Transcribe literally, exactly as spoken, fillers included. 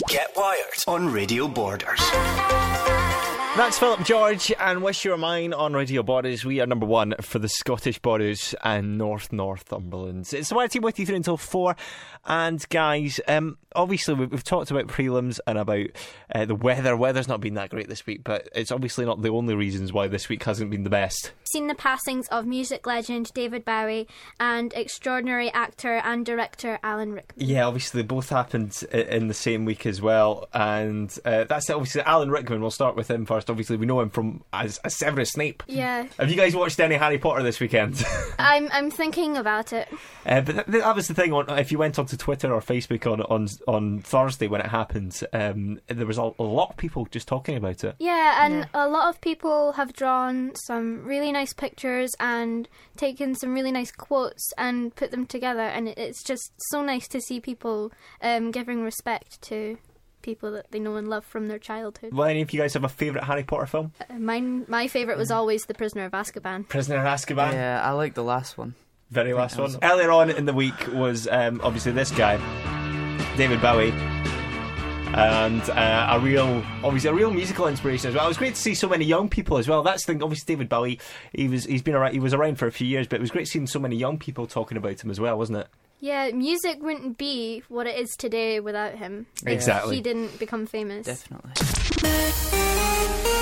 Get Wired on Radio Borders. That's Philip George and Wish You Were Mine on Radio Borders. We are number one for the Scottish Borders and North Northumberland. It's the Wired Team with you through until four. And guys, um, obviously we've, we've talked about prelims and about uh, the weather. Weather's not been that great this week, but it's obviously not the only reasons why this week hasn't been the best. Seen the passings of music legend David Bowie and extraordinary actor and director Alan Rickman. Yeah, obviously they both happened in the same week as well, and uh, that's it. Obviously Alan Rickman, we'll start with him first. Obviously we know him from as, as Severus Snape. Yeah. Have you guys watched any Harry Potter this weekend? I'm I'm thinking about it. Uh, but th- that was the thing. On if you went onto Twitter or Facebook on on on Thursday when it happened, um, there was a, a lot of people just talking about it. Yeah, and Yeah. a lot of people have drawn some really nice pictures and taken some really nice quotes and put them together, and it, it's just so nice to see people um, giving respect to people that they know and love from their childhood. Well, any of you guys have a favourite Harry Potter film? Uh, mine, my favourite was always The Prisoner of Azkaban. Prisoner of Azkaban. Yeah, I like the last one. Very last that one. was- Earlier on in the week was um, obviously this guy, David Bowie, and uh, a real, obviously a real musical inspiration as well. It was great to see so many young people as well. That's the thing. Obviously, David Bowie, he was he's been around. He was around for a few years, but it was great seeing so many young people talking about him as well, wasn't it? Yeah, music wouldn't be what it is today without him. if Exactly. He didn't become famous. Definitely.